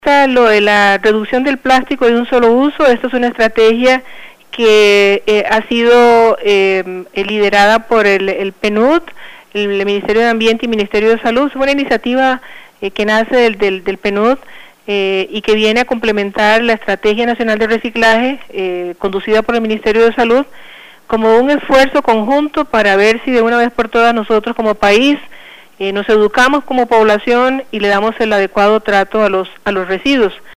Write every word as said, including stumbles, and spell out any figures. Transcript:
Lo de la reducción del plástico de un solo uso, esto es una estrategia que eh, ha sido eh, liderada por el, el P N U D, el, el Ministerio de Ambiente y Ministerio de Salud. Es una iniciativa eh, que nace del, del, del P N U D eh, y que viene a complementar la Estrategia Nacional de Reciclaje eh, conducida por el Ministerio de Salud como un esfuerzo conjunto para ver si de una vez por todas nosotros como país Eh, nos educamos como población y le damos el adecuado trato a los, a los residuos.